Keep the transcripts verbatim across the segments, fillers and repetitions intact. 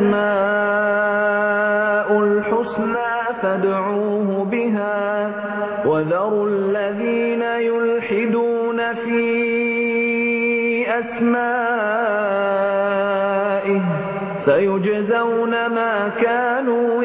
الأسماء الحسنى فادعوه بها وذروا الذين يلحدون في أسمائه سيجزون ما كانوا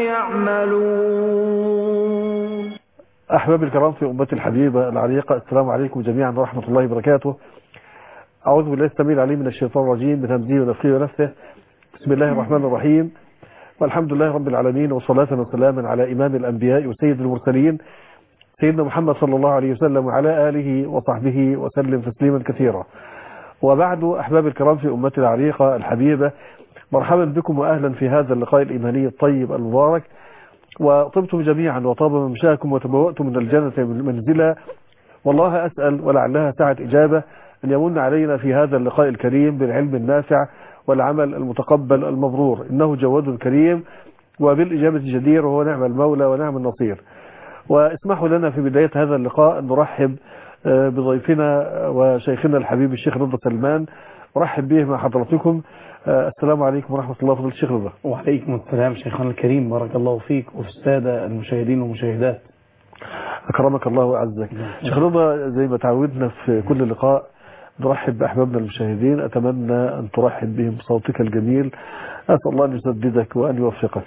يعملون. أحباب الكرام في أمتي الحبيبة العريقة، السلام عليكم جميعا ورحمة الله وبركاته. أعوذ بالله السميع العليم من الشيطان الرجيم من همزه ونفخه ونفثه. بسم الله الرحمن الرحيم، والحمد لله رب العالمين، وصلاة وسلاما على إمام الأنبياء وسيد المرسلين سيدنا محمد صلى الله عليه وسلم وعلى آله وصحبه وسلم تسليما كثيرا. وبعد، أحباب الكرام في أمتي العريقة الحبيبة، مرحبا بكم وأهلا في هذا اللقاء الإيماني الطيب المبارك. وطبتم جميعا وطاب ممشاكم وتبوأتم من الجنة منزلا، والله أسأل ولعلها ساعة إجابة أن يمن علينا في هذا اللقاء الكريم بالعلم النافع والعمل المتقبل المبرور، إنه جواد كريم وبالإجابة جدير، وهو نعم المولى ونعم النصير. واسمحوا لنا في بداية هذا اللقاء أن نرحب بضيفنا وشيخنا الحبيب الشيخ رضا سلمان. أرحب به مع حضراتكم. السلام عليكم ورحمة الله وبركاته. الشيخ رضا. وعليكم السلام شيخنا الكريم، بارك الله فيك وفي السادة المشاهدين والمشاهدات. أكرمك الله وأعزك. شيخ رضا، زي ما تعودنا في كل لقاء نرحب بأحبابنا المشاهدين، أتمنى أن ترحب بهم بصوتك الجميل. أسأل الله أن يسددك وأن يوفقك.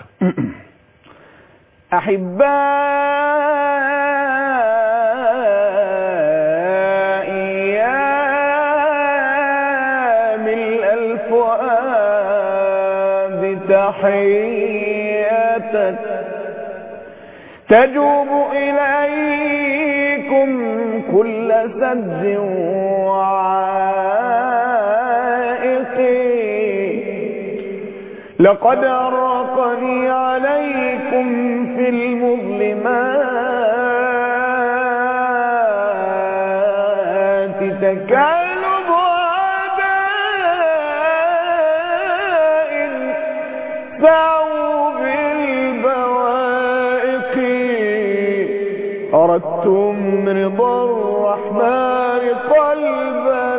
أحبائي يا ملء الفؤاد تحياتك تجوب إليكم كل سد وعائق، لقد أرقني عليكم في المظلمات تكالب أعداء سعوا بالبوائق، أردتم رضا الرحمن قلبا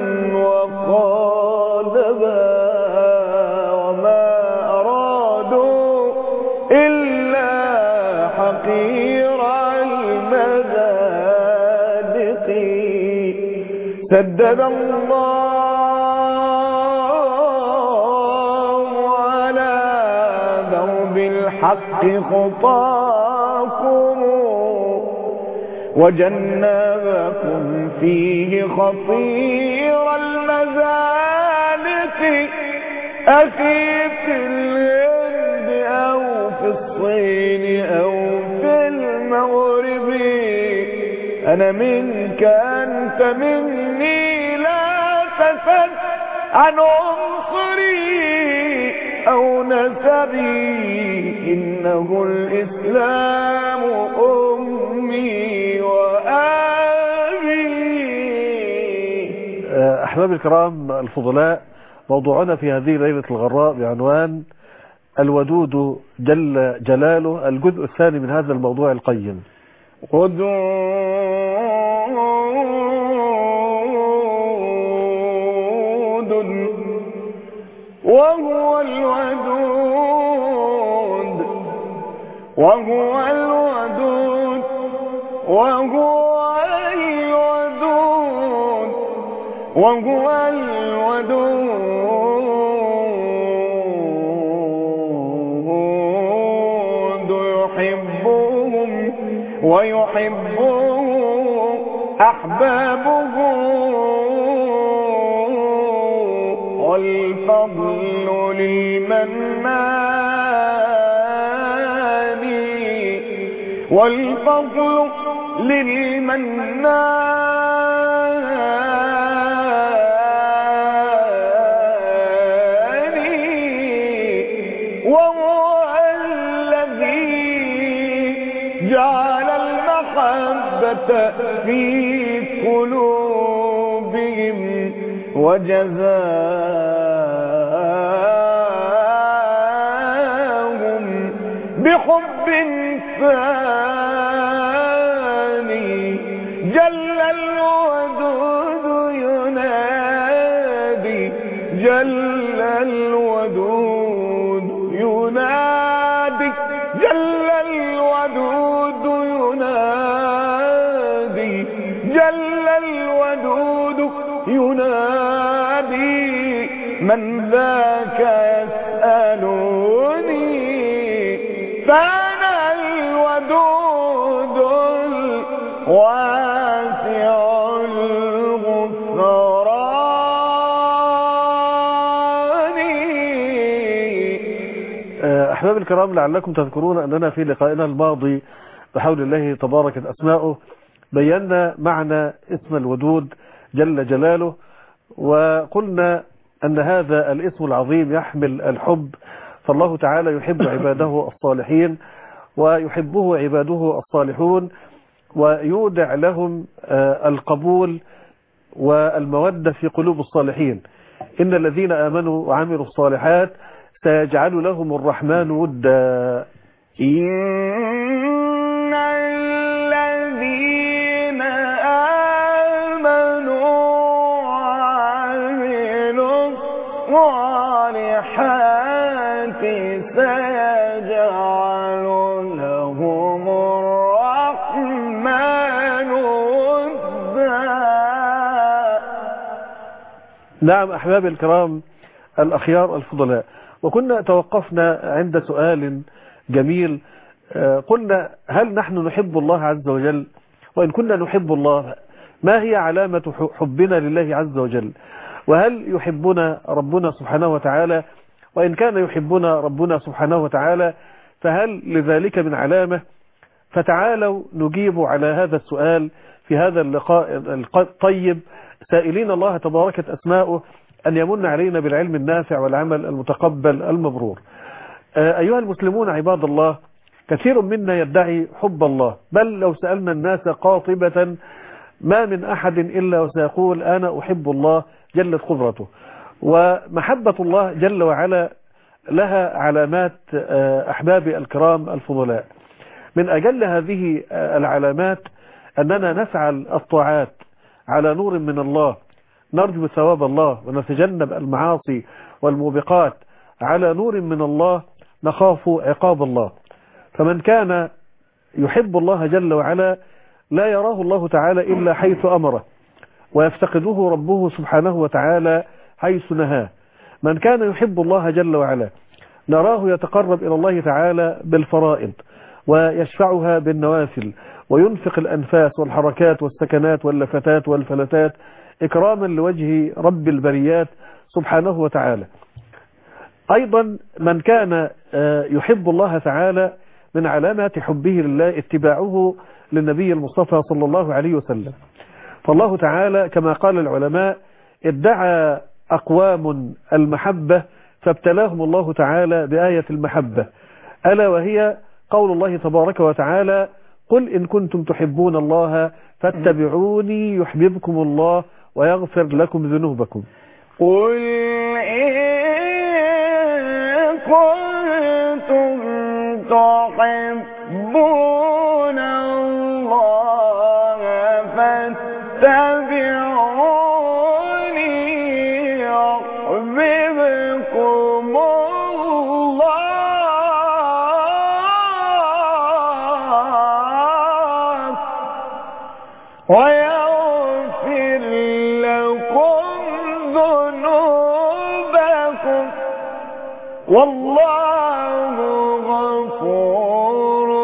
وقالبا، وما أرادوا إلا حقير المبادئ، سدد الله على درب الحق خطاكم وجنبكم فيه خطير المزالق، أخي في الهند أو في الصين أو في المغرب، أنا منك أنت مني، لا تسل عن عنصري أو نسبي، إنه الإسلام أمي وأبي. أحباب الكرام الفضلاء، موضوعنا في هذه الليلة الغراء بعنوان الودود جل جلاله، الجزء الثاني من هذا الموضوع القيم. ودود وهو الودود وهو الودود وهو الودود وهو الودود يحبهم ويحبه أحبابه، والفضل للمنان والفضل للمنان، وهو الذي جعل المحبة في قلوبهم وجزاهم بحب ثاني، جل الودود ينادي، جل الودود جل الودود ينادي جل الودود ينادي من ذاك يسألني فأنا الودود الواسع الغفران. أحباب الكرام، لعلكم تذكرون أننا في لقائنا الماضي بحول الله تبارك أسماؤه بينا معنى اسم الودود جل جلاله، وقلنا أن هذا الاسم العظيم يحمل الحب، فالله تعالى يحب عباده الصالحين ويحبه عباده الصالحون، ويودع لهم القبول والمودة في قلوب الصالحين. إن الذين آمنوا وعملوا الصالحات سيجعل لهم الرحمن ودا. إن الذين آمنوا وعملوا الصالحات سيجعل لهم الرحمن ودا. نعم أحباب الكرام الأخيار الفضلاء، وكنا توقفنا عند سؤال جميل. قلنا هل نحن نحب الله عز وجل؟ وإن كنا نحب الله ما هي علامة حبنا لله عز وجل؟ وهل يحبنا ربنا سبحانه وتعالى؟ وإن كان يحبنا ربنا سبحانه وتعالى فهل لذلك من علامة؟ فتعالوا نجيب على هذا السؤال في هذا اللقاء الطيب، سائلين الله تبارك أسماؤه أن يمن علينا بالعلم النافع والعمل المتقبل المبرور. أيها المسلمون عباد الله، كثير منا يدعي حب الله، بل لو سألنا الناس قاطبة ما من أحد إلا وسيقول أنا أحب الله جلت قدرته. ومحبة الله جل وعلا لها علامات أحبابي الكرام الفضلاء. من أجل هذه العلامات أننا نفعل الطاعات على نور من الله، نرجو ثواب الله ونتجنب المعاصي والموبقات على نور من الله، نخاف عقاب الله. فمن كان يحب الله جل وعلا لا يراه الله تعالى إلا حيث أمره، ويفتقده ربه سبحانه وتعالى حيث نهاه. من كان يحب الله جل وعلا نراه يتقرب إلى الله تعالى بالفرائض ويشفعها بالنوافل، وينفق الأنفاس والحركات والسكنات واللفتات والفلتات إكراما لوجه رب البريات سبحانه وتعالى. أيضا من كان يحب الله تعالى من علامات حبه لله اتباعه للنبي المصطفى صلى الله عليه وسلم. فالله تعالى كما قال العلماء ادعى أقوام المحبة فابتلاهم الله تعالى بآية المحبة، ألا وهي قول الله تبارك وتعالى قل إن كنتم تحبون الله فاتبعوني يحببكم الله ويغفر لكم ذنوبكم. قل إن كنتم تحبون الله فاتبعوني يحببكم الله ويغفر لكم ذنوبكم والله غفور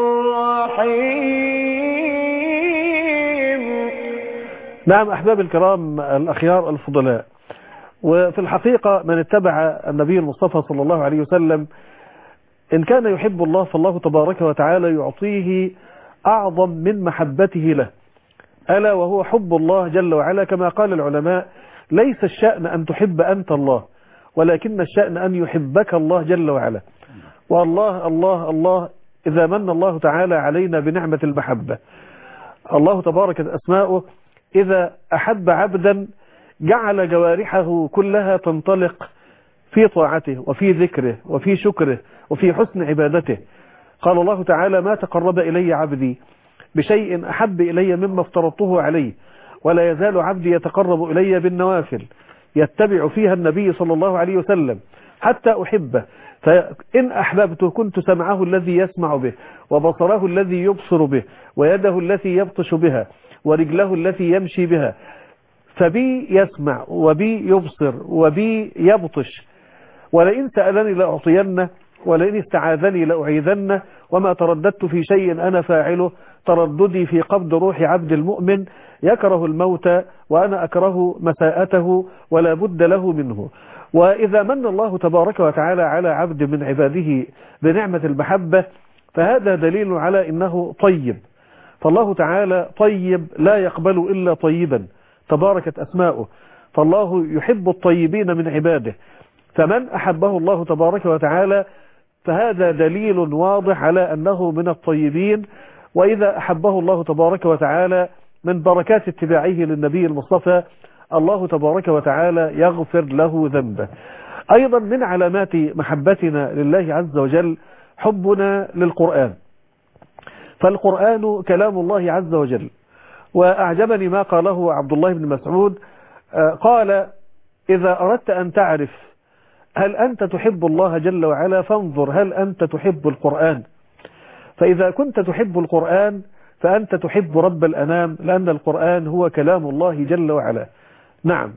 رحيم. نعم أحباب الكرام الأخيار الفضلاء، وفي الحقيقة من اتبع النبي المصطفى صلى الله عليه وسلم إن كان يحب الله فالله تبارك وتعالى يعطيه أعظم من محبته له، ألا وهو حب الله جل وعلا. كما قال العلماء ليس الشأن أن تحب أنت الله، ولكن الشأن أن يحبك الله جل وعلا. والله الله الله إذا من الله تعالى علينا بنعمة المحبة، الله تبارك أسماؤه إذا أحب عبدا جعل جوارحه كلها تنطلق في طاعته وفي ذكره وفي شكره وفي حسن عبادته. قال الله تعالى ما تقرب إلي عبدي بشيء أحب إلي مما افترضته عليه، ولا يزال عبدي يتقرب إلي بالنوافل يتبع فيها النبي صلى الله عليه وسلم حتى أحبه. فإن أحببته كنت سمعه الذي يسمع به، وبصره الذي يبصر به، ويده التي يبطش بها، ورجله التي يمشي بها. فبي يسمع وبي يبصر وبي يبطش، ولئن سألني لأعطينه، ولئن استعاذني لأعيذنه، وما ترددت في شيء أنا فاعله، ترددي في قبض روح عبد المؤمن يكره الموت وأنا أكره مساءته ولا بد له منه. وإذا من الله تبارك وتعالى على عبد من عباده بنعمة المحبة فهذا دليل على إنه طيب، فالله تعالى طيب لا يقبل إلا طيبا، تباركت أسماؤه، فالله يحب الطيبين من عباده، فمن أحبه الله تبارك وتعالى فهذا دليل واضح على أنه من الطيبين. وإذا أحبه الله تبارك وتعالى من بركات اتباعه للنبي المصطفى الله تبارك وتعالى يغفر له ذنبه. أيضا من علامات محبتنا لله عز وجل حبنا للقرآن، فالقرآن كلام الله عز وجل. وأعجبني ما قاله عبد الله بن مسعود، قال إذا أردت أن تعرف هل أنت تحب الله جل وعلا فانظر هل أنت تحب القرآن، فإذا كنت تحب القرآن فأنت تحب رب الأنام، لأن القرآن هو كلام الله جل وعلا. نعم،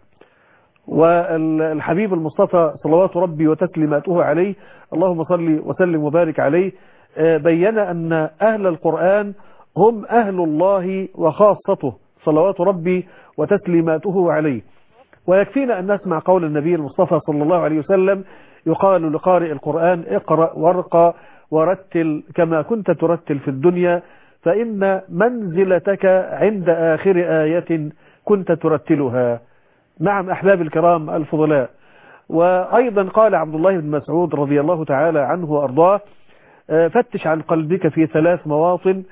والحبيب المصطفى صلوات ربي وتسليماته عليه اللهم صل وسلم وبارك عليه بين أن أهل القرآن هم أهل الله وخاصته صلوات ربي وتسليماته عليه. ويكفينا أن نسمع قول النبي المصطفى صلى الله عليه وسلم يقال لقارئ القرآن اقرأ وارقى ورتل كما كنت ترتل في الدنيا، فإن منزلتك عند آخر آية كنت ترتلها. نعم أحباب الكرام الفضلاء. وأيضا قال عبد الله بن مسعود رضي الله تعالى عنه وأرضاه فتش عن قلبك في ثلاث مواطن: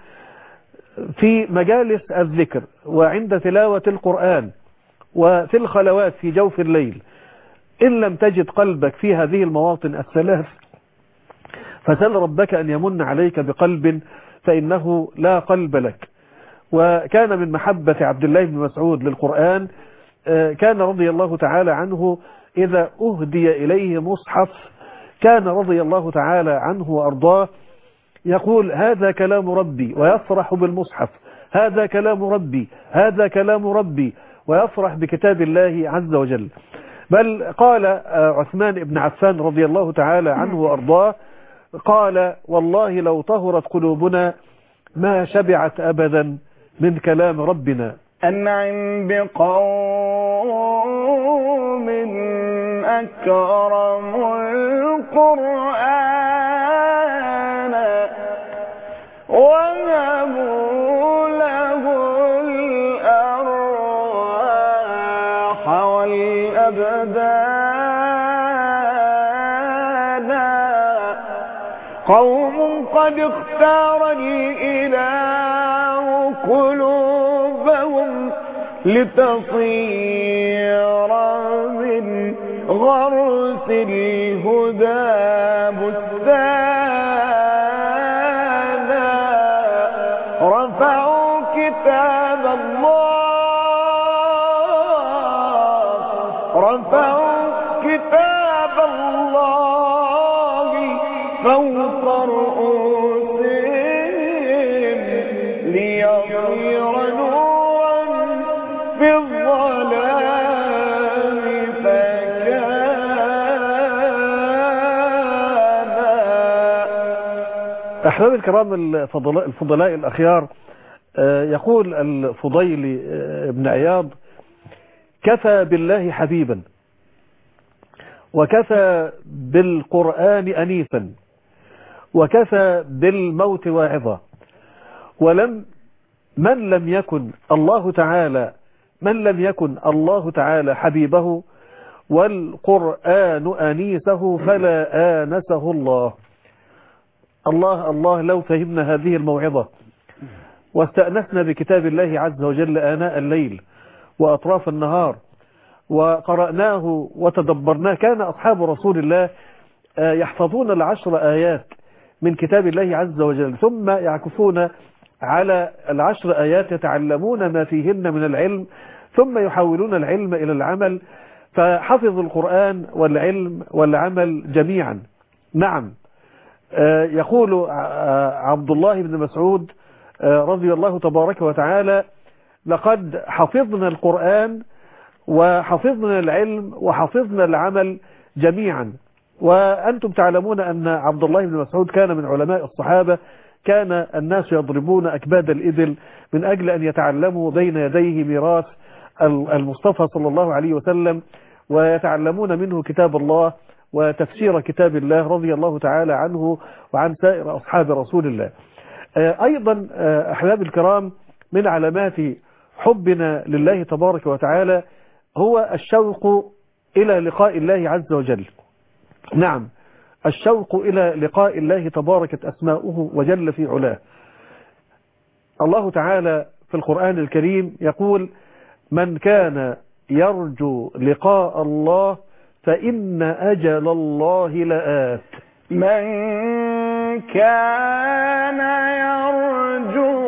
في مجالس الذكر، وعند تلاوة القرآن، وفي الخلوات في جوف الليل. إن لم تجد قلبك في هذه المواطن الثلاث فسل ربك أن يمن عليك بقلب فإنه لا قلب لك. وكان من محبة عبد الله بن مسعود للقرآن كان رضي الله تعالى عنه إذا أهدي إليه مصحف كان رضي الله تعالى عنه وأرضاه يقول هذا كلام ربي ويفرح بالمصحف، هذا كلام ربي، هذا كلام ربي، ويفرح بكتاب الله عز وجل. بل قال عثمان بن عفان رضي الله تعالى عنه وأرضاه قال والله لو طهرت قلوبنا ما شبعت أبدا من كلام ربنا. أنعم بقوم أكرموا القرآن وهبوا له الأرواح والأبدان، قوم قد اختار الإله قلوبهم لتصير من غرس الهدى بستانا، رفعوا كتاب الله، رفعوا كتاب الله فوق رؤوسهم ليصير نورا في الظلام فكان. أحباب الكرام الفضلاء, الفضلاء الأخيار، يقول الفضيل ابن عياض كفى بالله حبيبا وكفى بالقرآن أنيفا وكفى بالموت واعظا، ولم من لم يكن الله تعالى من لم يكن الله تعالى حبيبه والقرآن أنيسه فلا آنسه الله. الله الله لو فهمنا هذه الموعظة واستأنسنا بكتاب الله عز وجل آناء الليل وأطراف النهار وقرأناه وتدبرناه. كان أصحاب رسول الله يحفظون العشر آيات من كتاب الله عز وجل ثم يعكفون على العشر آيات يتعلمون ما فيهن من العلم ثم يحولون العلم إلى العمل، فحفظوا القرآن والعلم والعمل جميعا. نعم. يقول عبد الله بن مسعود رضي الله تبارك وتعالى: لقد حفظنا القرآن وحفظنا العلم وحفظنا العمل جميعا. وأنتم تعلمون أن عبد الله بن مسعود كان من علماء الصحابة، كان الناس يضربون أكباد الإبل من أجل أن يتعلموا بين يديه ميراث المصطفى صلى الله عليه وسلم، ويتعلمون منه كتاب الله وتفسير كتاب الله، رضي الله تعالى عنه وعن سائر أصحاب رسول الله. أيضا أحباب الكرام، من علامات حبنا لله تبارك وتعالى هو الشوق إلى لقاء الله عز وجل. نعم، الشوق إلى لقاء الله تباركت أسماؤه وجل في علاه. الله تعالى في القرآن الكريم يقول: من كان يرجو لقاء الله فإن أجل الله لآت. من كان يرجو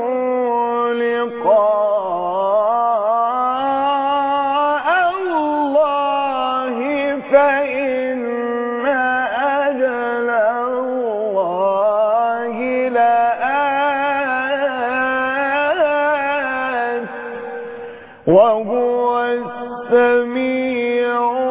لقاء الله فإن أجل الله لآت وهو السميع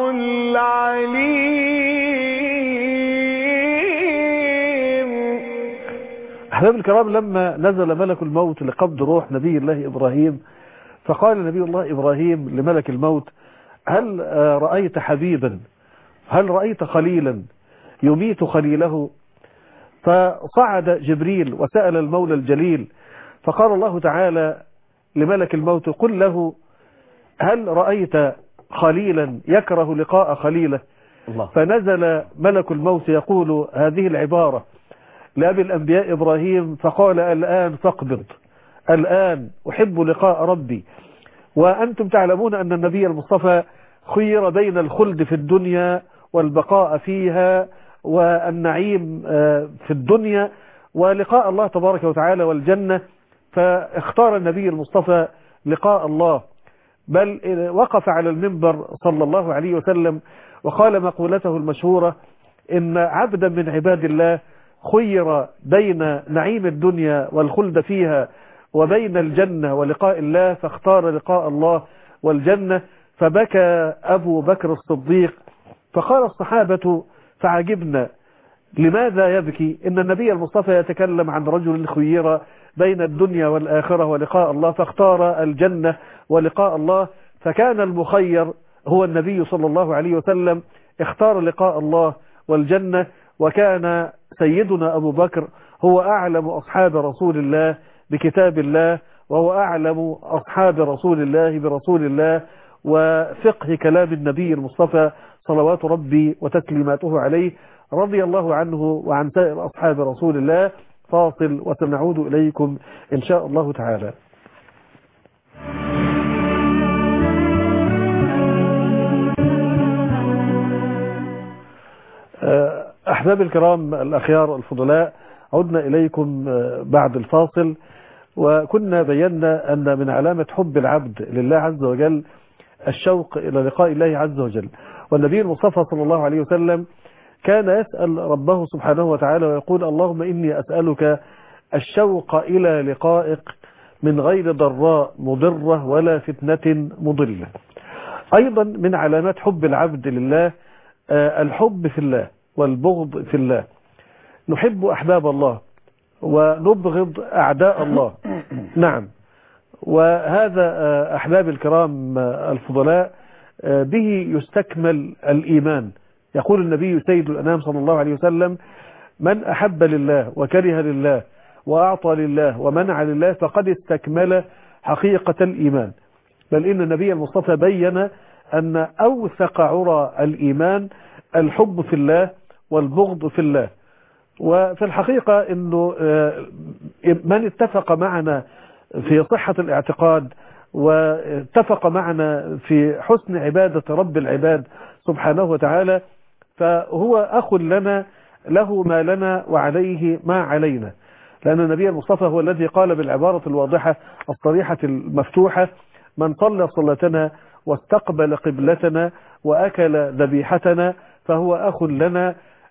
العليم. أحباب الكرام، لما نزل ملك الموت لقبض روح نبي الله إبراهيم، فقال نبي الله إبراهيم لملك الموت: هل رأيت حبيبا، هل رأيت خليلا يميت خليله؟ فصعد جبريل وسأل المولى الجليل، فقال الله تعالى لملك الموت: قل له: هل رأيت خليلا يكره لقاء خليله؟ الله. فنزل ملك الموت يقول هذه العبارة لأبي الأنبياء إبراهيم، فقال: الآن فاقبض، الآن أحب لقاء ربي. وأنتم تعلمون أن النبي المصطفى خير بين الخلد في الدنيا والبقاء فيها والنعيم في الدنيا ولقاء الله تبارك وتعالى والجنة، فاختار النبي المصطفى لقاء الله، بل وقف على المنبر صلى الله عليه وسلم وقال مقولته المشهورة: إن عبدا من عباد الله خير بين نعيم الدنيا والخلد فيها وبين الجنة ولقاء الله، فاختار لقاء الله والجنة. فبكى أبو بكر الصديق، فقال الصحابة فعجبنا: لماذا يبكي؟ إن النبي المصطفى يتكلم عن رجل خير بين الدنيا والآخرة ولقاء الله، فاختار الجنة ولقاء الله. فكان المخير هو النبي صلى الله عليه وسلم، اختار لقاء الله والجنة. وكان سيدنا أبو بكر هو أعلم أصحاب رسول الله بكتاب الله، وهو أعلم أصحاب رسول الله برسول الله وفقه كلام النبي المصطفى صلوات ربي وتسليماته عليه، رضي الله عنه وعن سائر أصحاب رسول الله. فاصل وسنعود إليكم إن شاء الله تعالى. أحباب الكرام الأخيار الفضلاء، عدنا إليكم بعد الفاصل، وكنا بينا أن من علامة حب العبد لله عز وجل الشوق إلى لقاء الله عز وجل. والنبي المصطفى صلى الله عليه وسلم كان يسأل ربه سبحانه وتعالى ويقول: اللهم إني أسألك الشوق إلى لقائك من غير ضراء مضرة ولا فتنة مضلة. أيضا من علامات حب العبد لله الحب في الله والبغض في الله. نحب أحباب الله ونبغض أعداء الله. نعم، وهذا أحباب الكرام الفضلاء به يستكمل الإيمان. يقول النبي سيد الأنام صلى الله عليه وسلم: من أحب لله وكره لله وأعطى لله ومنع لله فقد استكمل حقيقة الإيمان. بل إن النبي المصطفى بين أن أوثق عرى الإيمان الحب في الله والبغض في الله. وفي الحقيقة أنه من اتفق معنا في صحة الاعتقاد واتفق معنا في حسن عبادة رب العباد سبحانه وتعالى فهو أخ لنا، له ما لنا وعليه ما علينا. لأن النبي المصطفى هو الذي قال بالعبارة الواضحة الصريحة المفتوحة: من صلى صلاتنا واستقبل قبلتنا وأكل ذبيحتنا فهو أخ لنا،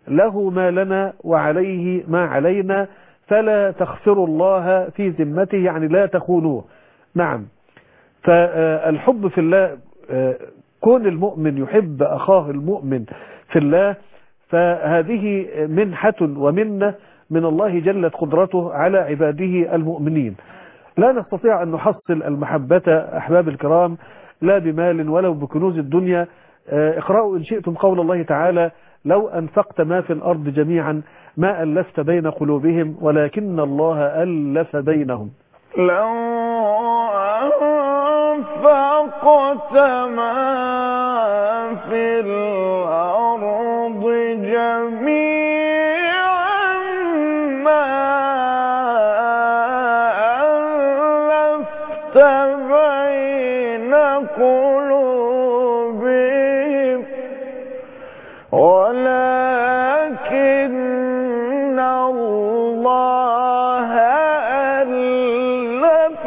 له ما لنا وعليه ما علينا، فلا تخسروا الله في ذمته، يعني لا تخونوه. نعم. فالحب في الله، كون المؤمن يحب أخاه المؤمن في الله، فهذه منحة ومنة من الله جلت قدرته على عباده المؤمنين. لا نستطيع أن نحصل المحبة أحباب الكرام لا بمال ولو بكنوز الدنيا. اقرأوا إن شئتم قول الله تعالى: لو أنفقت ما في الأرض جميعا ما ألفت بين قلوبهم ولكن الله ألف بينهم. لو أنفقت ما في الأرض جميعا ما ألفت بين قلوبهم ولكن الله ألف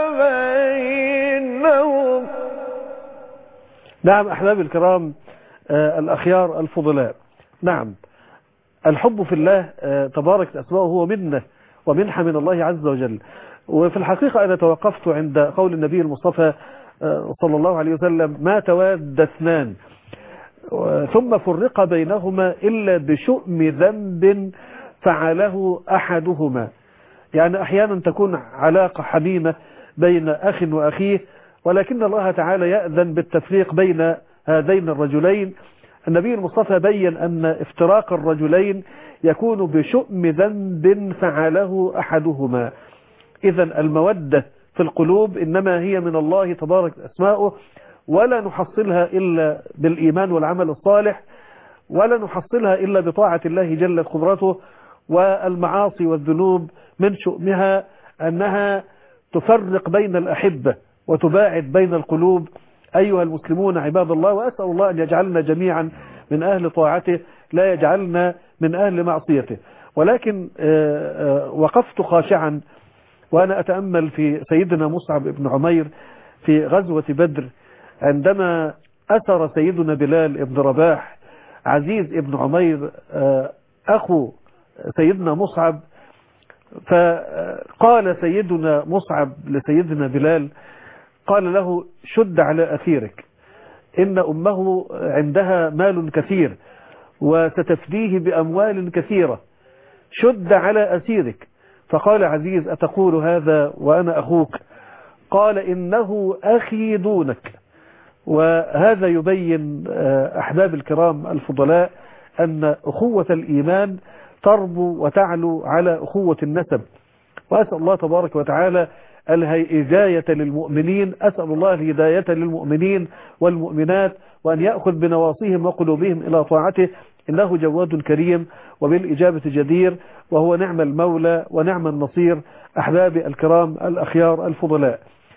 بينهم. نعم أحباب الكرام، آه الأخيار الفضلاء، نعم الحب في الله آه تبارك أسماؤه هو منة ومنحة من الله عز وجل. وفي الحقيقة أنا توقفت عند قول النبي المصطفى آه صلى الله عليه وسلم: ما تواد اثنان ثم فرق بينهما إلا بشؤم ذنب فعله أحدهما. يعني أحيانا تكون علاقة حميمة بين أخ وأخيه، ولكن الله تعالى يأذن بالتفريق بين هذين الرجلين. النبي المصطفى بين أن افتراق الرجلين يكون بشؤم ذنب فعله أحدهما. إذن المودة في القلوب إنما هي من الله تبارك أسماؤه، ولا نحصلها إلا بالإيمان والعمل الصالح، ولا نحصلها إلا بطاعة الله جل قدرته. والمعاصي والذنوب من شؤمها أنها تفرق بين الأحبة وتباعد بين القلوب. أيها المسلمون عباد الله، وأسأل الله أن يجعلنا جميعا من أهل طاعته لا يجعلنا من أهل معصيته. ولكن وقفت خاشعا وأنا أتأمل في سيدنا مصعب بن عمير في غزوة بدر، عندما أسر سيدنا بلال بن رباح عزيز بن عمير أخو سيدنا مصعب. فقال سيدنا مصعب لسيدنا بلال، قال له: شد على أثيرك، إن أمه عندها مال كثير وستفديه بأموال كثيرة، شد على أثيرك. فقال عزيز: أتقول هذا وأنا أخوك؟ قال: إنه أخي دونك. وهذا يبين أحباب الكرام الفضلاء أن أخوة الإيمان تربو وتعلو على أخوة النسب. وأسأل الله تبارك وتعالى الهداية للمؤمنين، أسأل الله الهداية للمؤمنين والمؤمنات، وأن يأخذ بنواصيهم وقلوبهم إلى طاعته، إنه جواد كريم وبالإجابة جدير، وهو نعم المولى ونعم النصير. أحبابي الكرام الأخيار الفضلاء،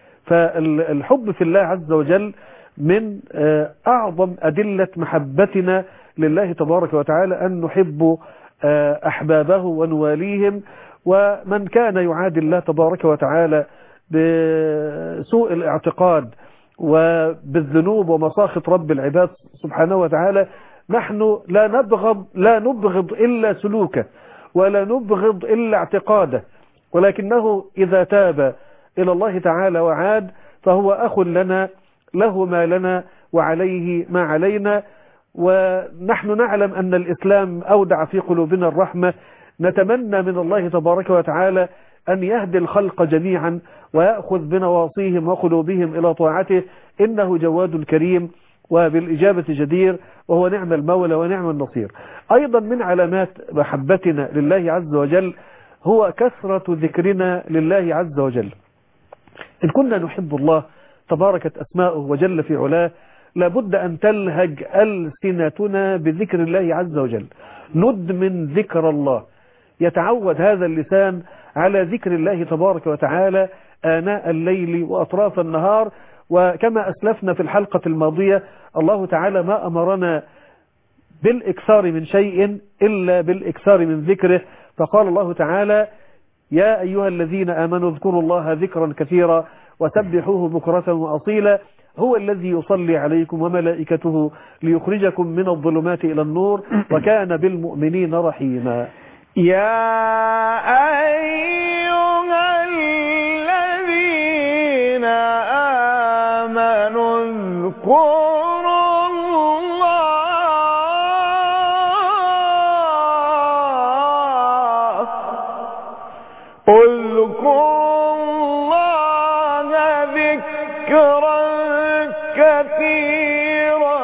فالحب في الله عز وجل من أعظم أدلة محبتنا لله تبارك وتعالى أن نحب أحبابه ونواليهم. ومن كان يعادي الله تبارك وتعالى بسوء الاعتقاد وبالذنوب ومساخط رب العباد سبحانه وتعالى، نحن لا نبغض لا نبغض إلا سلوكه ولا نبغض إلا اعتقاده، ولكنه إذا تاب إلى الله تعالى وعاد فهو أخ لنا، له ما لنا وعليه ما علينا. ونحن نعلم أن الإسلام أودع في قلوبنا الرحمة، نتمنى من الله تبارك وتعالى أن يهدي الخلق جميعا ويأخذ بنواصيهم وقلوبهم إلى طاعته، إنه جواد كريم وبالإجابة جدير، وهو نعم المولى ونعم النصير. أيضا من علامات محبتنا لله عز وجل هو كثرة ذكرنا لله عز وجل. إن كنا نحب الله تباركت أسماؤه وجل في علاه، لابد أن تلهج ألسنتنا بذكر الله عز وجل، ندمن ذكر الله، يتعود هذا اللسان على ذكر الله تبارك وتعالى آناء الليل وأطراف النهار. وكما أسلفنا في الحلقة الماضية، الله تعالى ما أمرنا بالإكثار من شيء إلا بالإكثار من ذكره، فقال الله تعالى: يا أيها الذين آمنوا اذكروا الله ذكرا كثيرا وسبحوه بكرة وأصيلا. هو الذي يصلي عليكم وملائكته ليخرجكم من الظلمات إلى النور وكان بالمؤمنين رحيما. يا أيها الذين آمنوا اذكروا الله اذكروا الله ذكرا كثيرا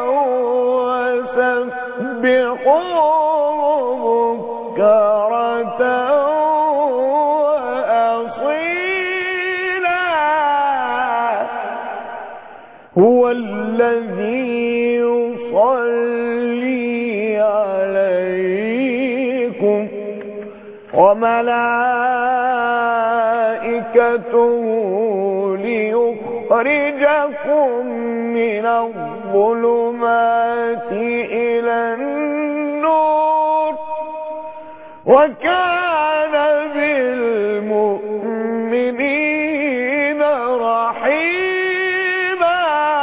وسبحوه بكرة وأصيلا هو الذي يصلي عليكم وملائكته ليخرجكم من الظلمات إلى النور وكان بالمؤمنين رحيما.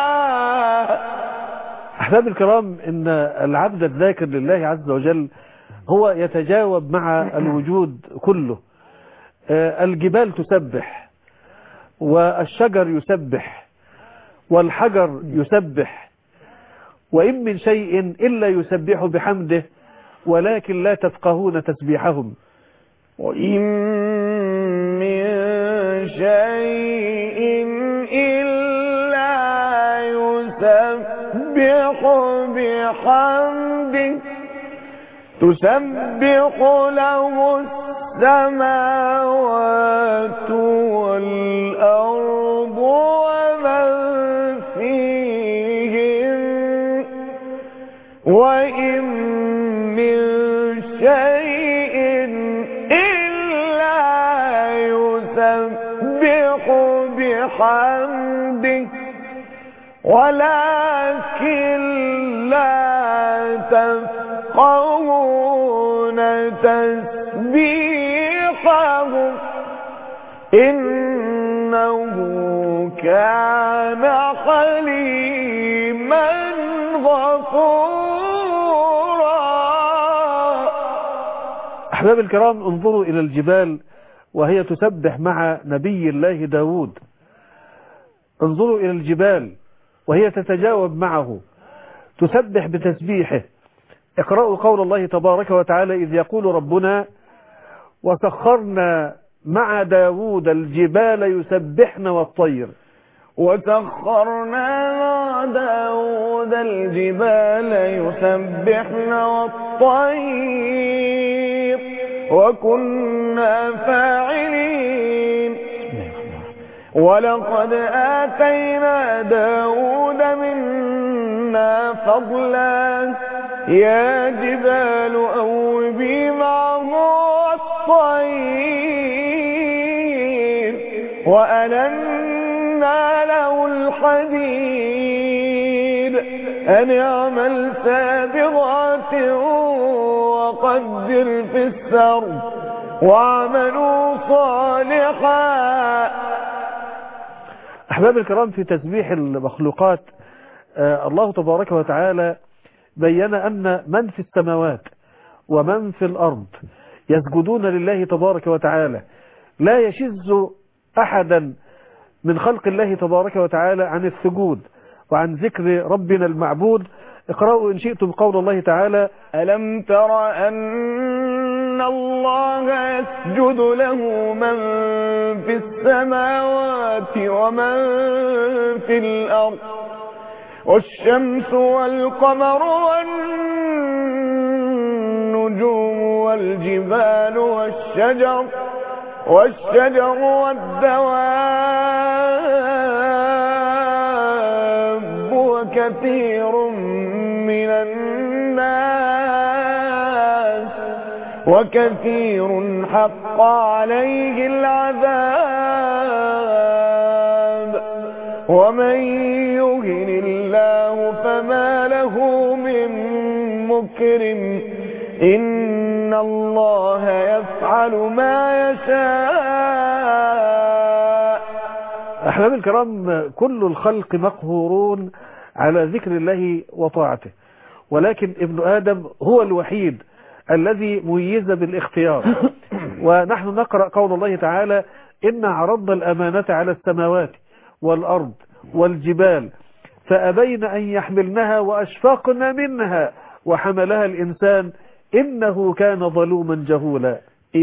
أحباب الكرام، إن العبد الذاكر لله عز وجل هو يتجاوب مع الوجود كله. الجبال تسبح والشجر يسبح والحجر يسبح وإن من شيء إلا يسبح بحمده ولكن لا تفقهون تسبيحهم. وإن من شيء إلا يسبح بحمده تسبح له السماوات والأرض ومن فيهن وإن من شيء إلا يسبح بحمده ولكن لا تفقهون تسبيحهم إنه كان حليما غفورا. أحباب الكرام، انظروا إلى الجبال وهي تسبح مع نبي الله داود. انظروا إلى الجبال وهي تتجاوب معه تسبح بتسبيحه. اقرأوا قول الله تبارك وتعالى إذ يقول ربنا وسخرنا مع داود الجبال يسبحن والطير وسخرنا مع داود الجبال يسبحن والطير وكنا فاعلين ولقد آتينا داود منا فضلا يا جبال أوبي معه الطير وألنا له الحديد أن اعمل سابغات وقدر في السرد واعملوا صالحا. أحباب الكرام، في تسبيح المخلوقات آه الله تبارك وتعالى بين أن من في السماوات ومن في الأرض يسجدون لله تبارك وتعالى، لا يشز أحدا من خلق الله تبارك وتعالى عن السجود وعن ذكر ربنا المعبود. اقرأوا إن شئتم قول الله تعالى ألم تر أن الله يسجد له من في السماوات ومن في الأرض والشمس والقمر والنجوم والجبال والشجر والشجر والدواب وكثير من الناس وكثير حق عليه العذاب ومن يهن الله فما له من مكرم إن الله يفعل ما يشاء. أحباب الكرام، كل الخلق مقهورون على ذكر الله وطاعته، ولكن ابن آدم هو الوحيد الذي ميز بالاختيار. ونحن نقرأ قول الله تعالى: إن عرضنا الأمانة على السماوات والأرض والجبال فأبين أن يحملنها وأشفقن منها وحملها الإنسان إنه كان ظلوما جهولا.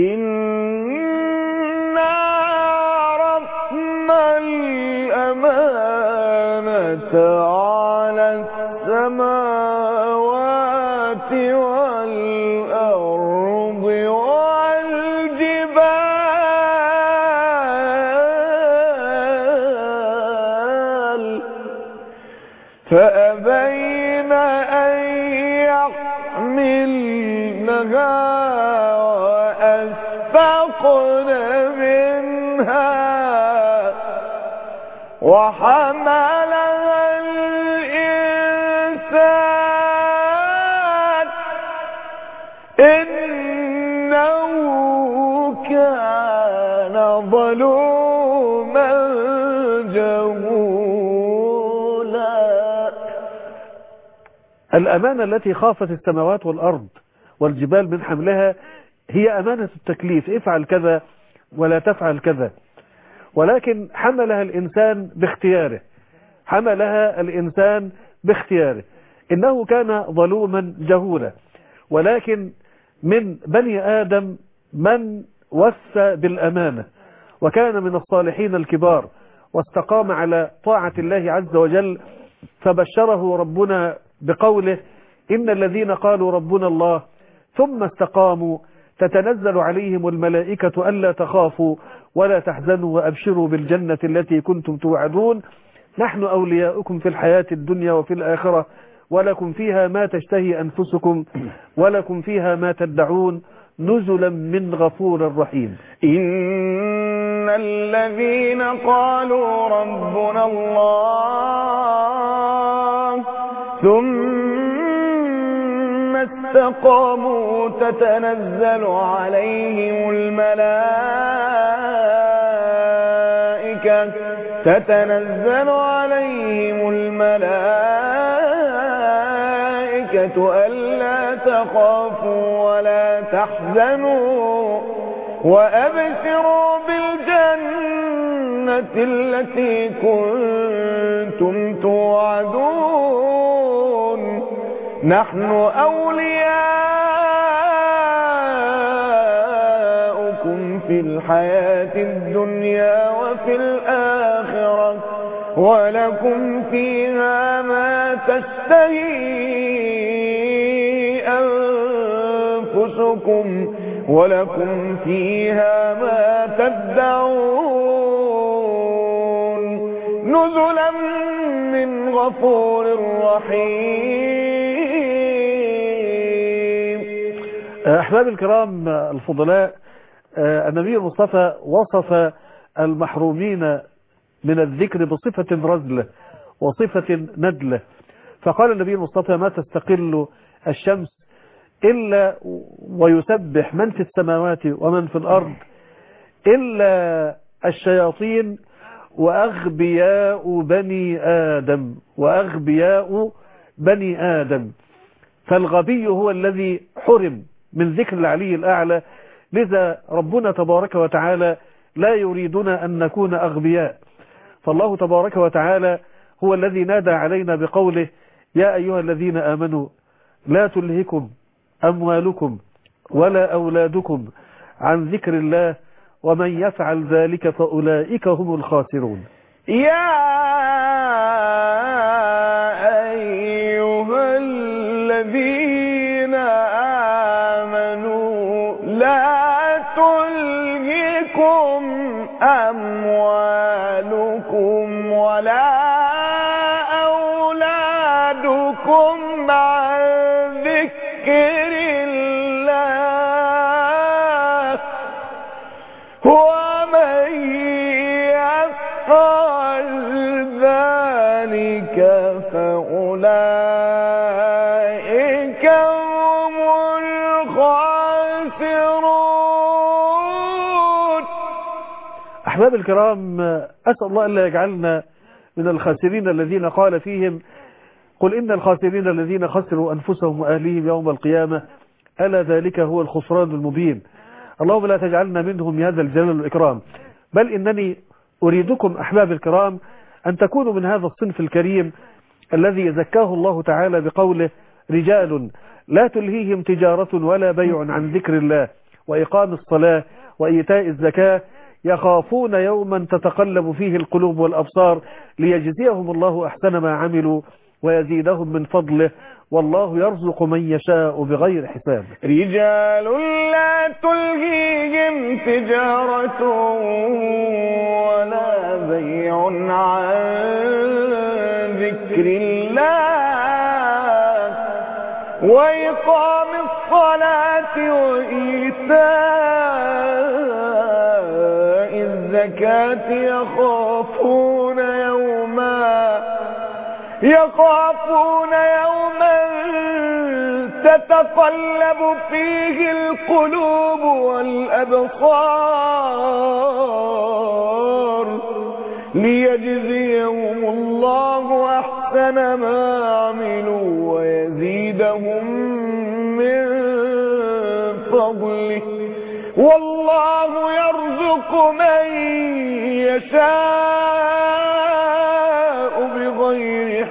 إنا عرضنا الأمانة على السماوات والأرض والجبال فأبين أن يحملنها وأشفقن منها وحملها الإنسان إنه كان ظلوما جهولا. الأمانة التي خافت السماوات والأرض والجبال من حملها هي أمانة التكليف: افعل كذا ولا تفعل كذا. ولكن حملها الإنسان باختياره، حملها الإنسان باختياره. إنه كان ظلوما جهولا. ولكن من بني آدم من وفى بالأمانة وكان من الصالحين الكبار واستقام على طاعة الله عز وجل، فبشره ربنا بقوله: إن الذين قالوا ربنا الله ثم استقاموا تتنزل عليهم الملائكة ألا تخافوا ولا تحزنوا وأبشروا بالجنة التي كنتم توعدون نحن أولياؤكم في الحياة الدنيا وفي الآخرة ولكم فيها ما تشتهي أنفسكم ولكم فيها ما تدعون نزلا من غفور رحيم. إن الذين قالوا ربنا الله ثم استقاموا تتنزل عليهم الملائكة تتنزل عليهم الملائكة ألا تخافوا ولا تحزنوا وأبشروا بالجنة التي كنتم توعدون نحن أولياؤكم في الحياة الدنيا وفي الآخرة ولكم فيها ما تشتهي أنفسكم ولكم فيها ما تدعون نزلا من غفور رحيم. أحباب الكرام الفضلاء، النبي المصطفى وصف المحرومين من الذكر بصفة رذلة وصفة ندلة، فقال النبي المصطفى: ما تستقل الشمس إلا ويسبح من في السماوات ومن في الأرض إلا الشياطين وأغبياء بني آدم وأغبياء بني آدم. فالغبي هو الذي حرم من ذكر العلي الأعلى، لذا ربنا تبارك وتعالى لا يريدنا أن نكون أغبياء. فالله تبارك وتعالى هو الذي نادى علينا بقوله: يا أيها الذين آمنوا لا تلهكم أموالكم ولا أولادكم عن ذكر الله ومن يفعل ذلك فأولئك هم الخاسرون. يا أيها الذين آمنوا لا تلهكم أموالكم ولا أولادكم عن ذكر الله ومن يفعل ذلك فأولئك هم الخاسرون. أحباب الكرام، أسأل الله ألا يجعلنا من الخاسرين الذين قال فيهم: قل إن الخاسرين الذين خسروا أنفسهم وأهليهم يوم القيامة ألا ذلك هو الخسران المبين. اللهم لا تجعلنا منهم يا ذا الجلال والإكرام. بل إنني أريدكم أحباب الكرام أن تكونوا من هذا الصنف الكريم الذي زكاه الله تعالى بقوله: رجال لا تلهيهم تجارة ولا بيع عن ذكر الله وإقام الصلاة وإيتاء الزكاة يخافون يوما تتقلب فيه القلوب والأبصار ليجزيهم الله أحسن ما عملوا ويزيدهم من فضله والله يرزق من يشاء بغير حساب. رجال لا تلهيهم تجارة ولا بيع عن ذكر الله وإقام الصلاة وإيتاء الزكاة يخافون يوما يخافون يوما تتقلب فيه القلوب والأبصار ليجزيهم الله أحسن ما عملوا ويزيدهم من فضله والله يرزق من يشاء بغير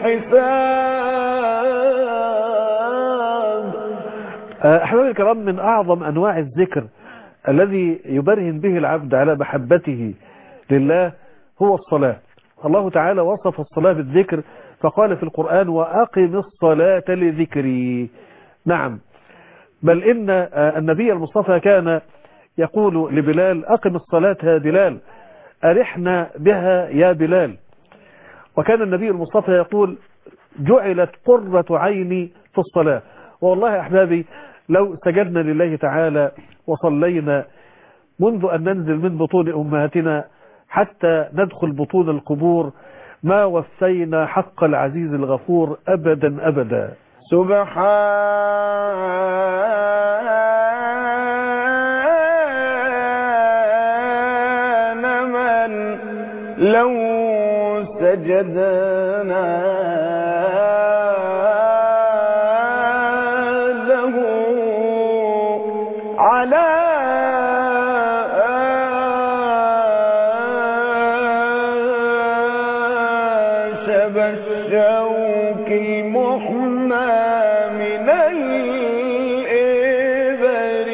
حساب. أحبابي الكرام، من أعظم أنواع الذكر الذي يبرهن به العبد على محبته لله هو الصلاة. الله تعالى وصف الصلاة بالذكر فقال في القرآن: وأقم الصلاة لذكري. نعم، بل إن النبي المصطفى كان يقول لبلال: أقم الصلاة يا بلال، أرحنا بها يا بلال. وكان النبي المصطفى يقول: جعلت قرة عيني في الصلاة. والله أحبابي، لو سجدنا لله تعالى وصلينا منذ أن ننزل من بطون أمهاتنا حتى ندخل بطون القبور ما وفينا حق العزيز الغفور أبدا أبدا. سبحان من لو سجدنا له على شبه الشوك المحمى من الإبر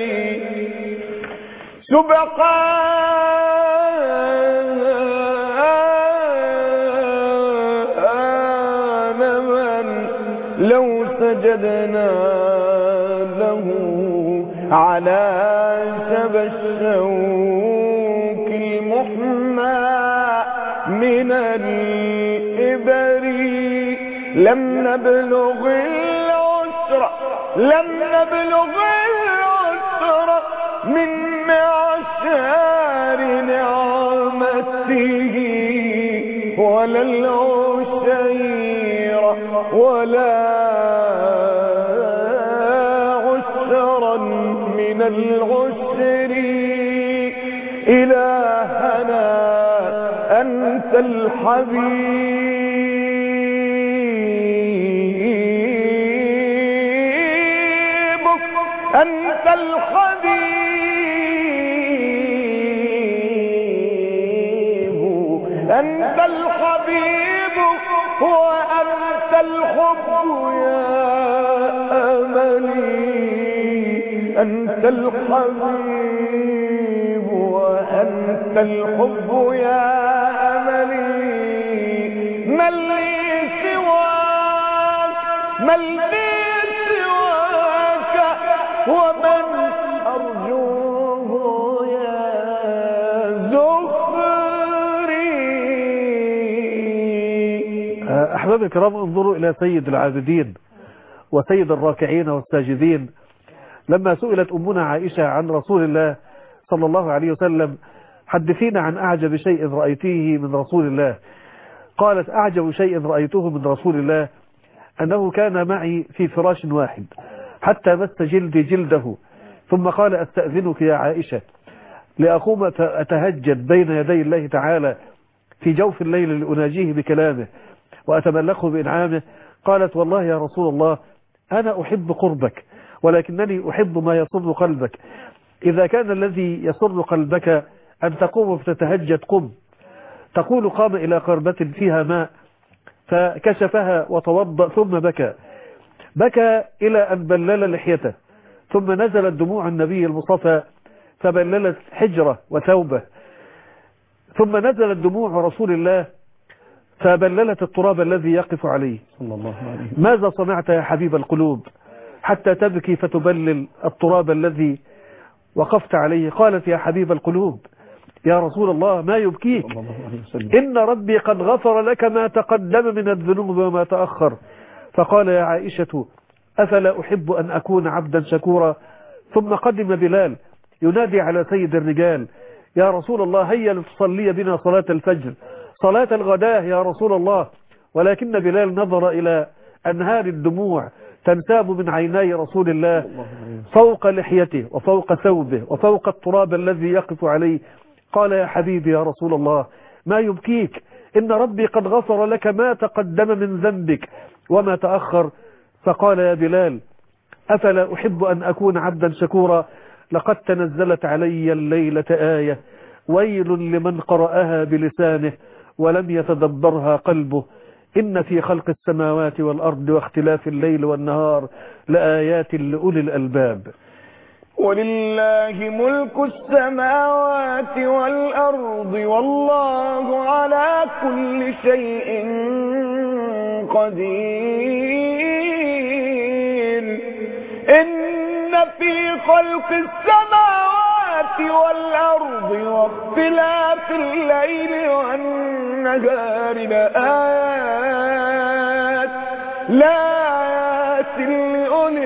سبحان من لو سجدنا له على شبه الشوك المحمى من الإبر لم نبلغ العسر لم نبلغ العسر من معشار نعمته ولا العشير ولا عسرا من العسر إلهنا أنت الحبيب أنت الحبيب أنت الحبيب وأنت الحب يا أملي أنت الحبيب وأنت الحب يا أملي من لي سواك من لي سواك ومن أرجوه يا زخري. أحبابي الكرام، انظروا إلى سيد العابدين وسيد الراكعين والساجدين لما سئلت أمنا عائشة عن رسول الله صلى الله عليه وسلم: حدثينا عن أعجب شيء رأيتيه من رسول الله. قالت: أعجب شيء رأيته من رسول الله أنه كان معي في فراش واحد حتى مس جلدي جلده ثم قال: أستأذنك يا عائشة لأقوم أتهجد بين يدي الله تعالى في جوف الليل لأناجيه بكلامه وأتملقه بإنعامه. قالت والله يا رسول الله أنا أحب قربك ولكنني أحب ما يسر قلبك. إذا كان الذي يسر قلبك أن تقوم فتتهجد قم. تقول قام إلى قربة فيها ماء فكشفها وتوضأ ثم بكى بكى إلى أن بلل لحيته، ثم نزلت دموع النبي المصطفى فبللت حجرة وثوبه، ثم نزلت دموع رسول الله فبللت التراب الذي يقف عليه. صلى الله عليه وسلم. ماذا صنعت يا حبيب القلوب حتى تبكي فتبلل التراب الذي وقفت عليه؟ قالت يا حبيب القلوب يا رسول الله ما يبكيك؟ صلى الله عليه وسلم. إن ربي قد غفر لك ما تقدم من الذنوب وما تأخر. فقال يا عائشة أفلا أحب أن أكون عبدا شكورا؟ ثم قدم بلال ينادي على سيد الرجال يا رسول الله هيا لتصلي بنا صلاة الفجر صلاة الغداء يا رسول الله. ولكن بلال نظر إلى أنهار الدموع تنساب من عيني رسول الله فوق لحيته وفوق ثوبه وفوق التراب الذي يقف عليه. قال يا حبيبي يا رسول الله ما يبكيك؟ إن ربي قد غفر لك ما تقدم من ذنبك وما تأخر. فقال يا بلال أفلا أحب أن أكون عبدا شكورا؟ لقد تنزلت علي الليلة آية ويل لمن قرأها بلسانه ولم يتدبرها قلبه إن في خلق السماوات والأرض واختلاف الليل والنهار لآيات لأولي الألباب. ولله ملك السماوات والأرض والله على كل شيء قدير. إن في خلق السماوات والأرض واختلاف الليل والنهار لآيات لآيات لأولي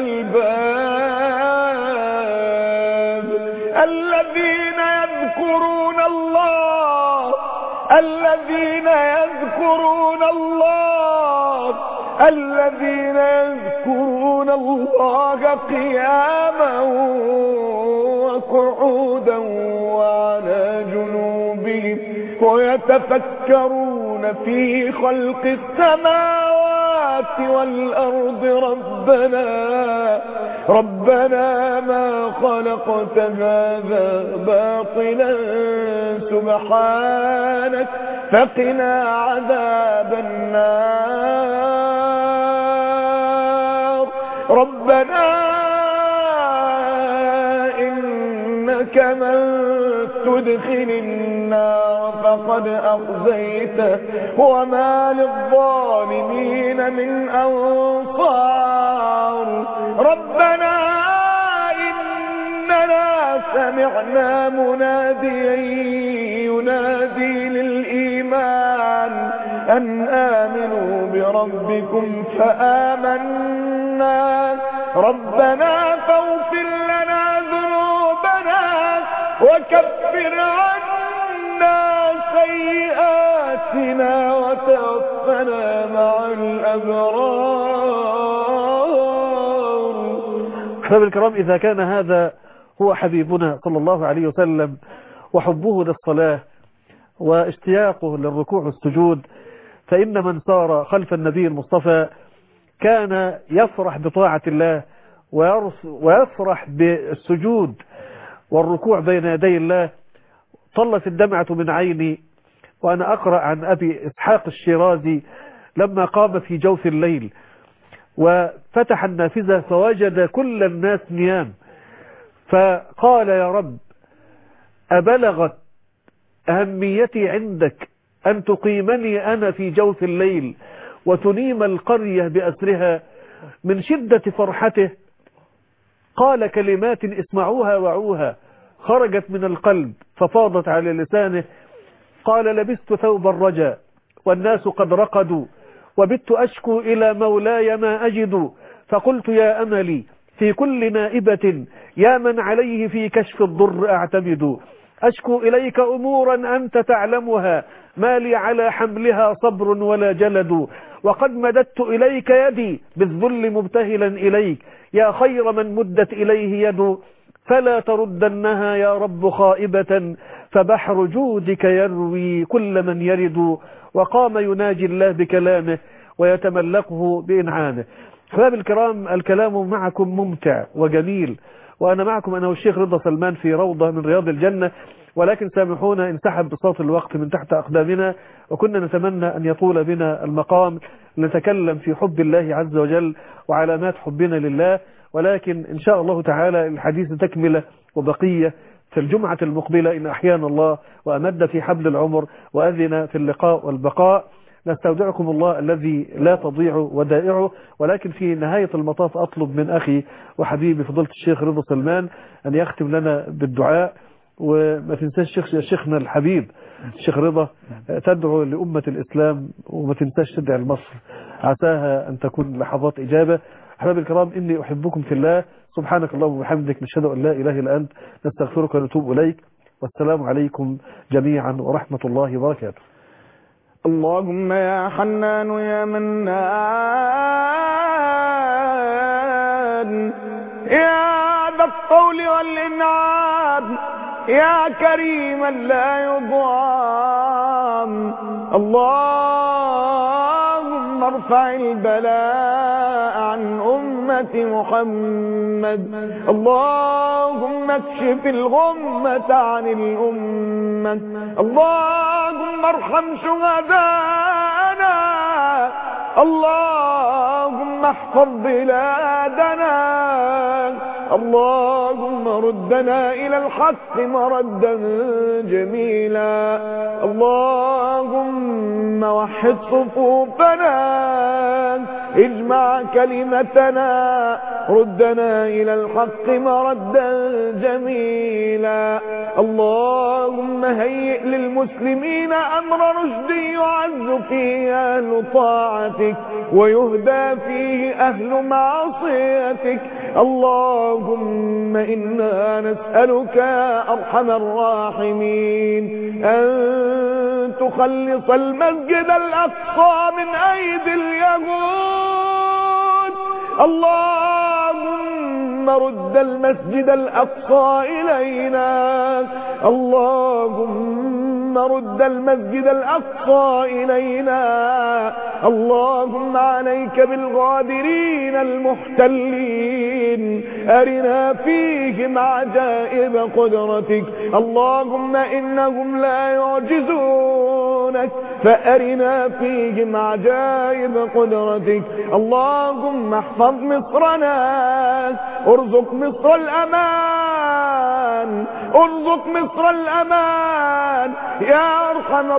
الألباب الذين يذكرون الله الذين يذكرون الله الذين يذكرون الله قياما وقعودا وعلى جنوبهم ويتفكرون في خلق السماوات والأرض ربنا ربنا ما خلقت هذا باطلا سبحانك فقنا عذاب النار. ربنا إنك من تدخل النار فقد أخزيته وما للظالمين من أنصار. ربنا إننا سمعنا مناديا ينادي للإيمان أن آمنوا بربكم فآمنا. ربنا فاغفر لنا ذنوبنا وكفر عنا سيئاتنا وتوفنا مع الأبرار. أحباب الكرام إذا كان هذا هو حبيبنا صلى الله عليه وسلم وحبه للصلاة واشتياقه للركوع والسجود، فإن من سار خلف النبي المصطفى كان يفرح بطاعة الله ويفرح بالسجود والركوع بين يدي الله. طلت الدمعة من عيني وأنا أقرأ عن أبي إسحاق الشيرازي لما قام في جوف الليل وفتح النافذة فوجد كل الناس نيام، فقال يا رب أبلغت أهميتي عندك أن تقيمني أنا في جوف الليل وتنيم القرية بأسرها؟ من شدة فرحته قال كلمات اسمعوها وعوها خرجت من القلب ففاضت على لسانه. قال لبست ثوب الرجاء والناس قد رقدوا وبت أشكو إلى مولاي ما أجد، فقلت يا أملي في كل نائبة يا من عليه في كشف الضر أعتمد، أشكو إليك أمورا أنت تعلمها ما لي على حملها صبر ولا جلد، وقد مددت إليك يدي بالذل مبتهلا إليك يا خير من مدت إليه يد، فلا تردنها يا رب خائبة، فبحر جودك يروي كل من يرد. وقام يناجي الله بكلامه ويتملقه بإنعامه. أحباب الكرام، الكلام معكم ممتع وجميل، وأنا معكم أنا والشيخ رضا سلمان في روضة من رياض الجنة، ولكن سامحونا إن سحب بساط الوقت من تحت أقدامنا، وكنا نتمنى أن يطول بنا المقام نتكلم في حب الله عز وجل وعلامات حبنا لله، ولكن إن شاء الله تعالى الحديث تكملة وبقية في الجمعة المقبلة إن أحيانا الله وأمد في حبل العمر وأذن في اللقاء والبقاء. نستودعكم الله الذي لا تضيع ودائعه. ولكن في نهاية المطاف أطلب من أخي وحبيبي فضيلة الشيخ رضا سلمان أن يختم لنا بالدعاء. وما تنساش شيخ شيخنا الحبيب الشيخ رضا تدعو لأمة الإسلام، وما تنساش تدعي لمصر، عساها أن تكون لحظات إجابة. أحباب الكرام، إني أحبكم في الله. سبحانك اللهم وبحمدك، نشهد أن لا إله إلا أنت، نستغفرك ونتوب إليك. والسلام عليكم جميعا ورحمة الله وبركاته. اللهم يا حنان يا منان يا ذا الطول والإنعام يا كريما لا يضام، اللهم ارفع البلاء عن أمة محمد، اللهم اكشف الغمة عن الأمة، اللهم ارحم شهداءنا، اللهم احفظ بلادنا، اللهم ردنا إلى الحق مردا جميلا، اللهم وحد صفوفنا، اجمع كلمتنا، ردنا إلى الحق مردا جميلا، اللهم هيئ للمسلمين أمر رشد يعز فيه أهل طاعتك ويهدى فيه أهل معصيتك، اللهم إنا نسألك يا أرحم الراحمين أن تخلص المسجد الأقصى من أيدي اليهود، اللهم رد المسجد الأقصى إلينا، اللهم رد المسجد الأقصى إلينا، اللهم عليك بالغادرين المحتلين، أرنا فيهم عجائب قدرتك، اللهم إنهم لا يعجزونك فأرنا فيهم عجائب قدرتك، اللهم احفظ مصرنا، ارزق مصر الأمان، ارزق مصر الأمان يا أرحم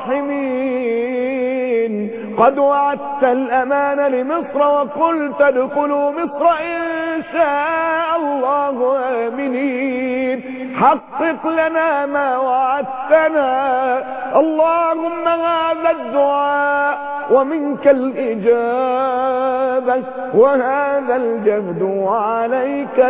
الراحمين، قد وعدت الأمان لمصر وقلت ادخلوا مصر إن شاء الله آمنين، حقق لنا ما وعدتنا، اللهم هذا الدعاء ومنك الإجابة وهذا الجهد وعليك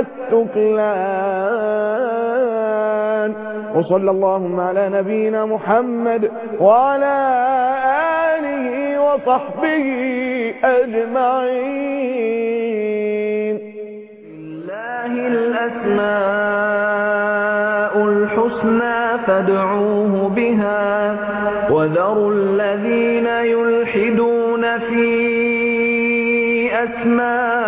التكلان، وصلى اللهم على نبينا محمد وعلى آله وصحبه أجمعين. لله الأسماء الحسنى فادعوه بها، وذروا الذين يلحدون في أسمائه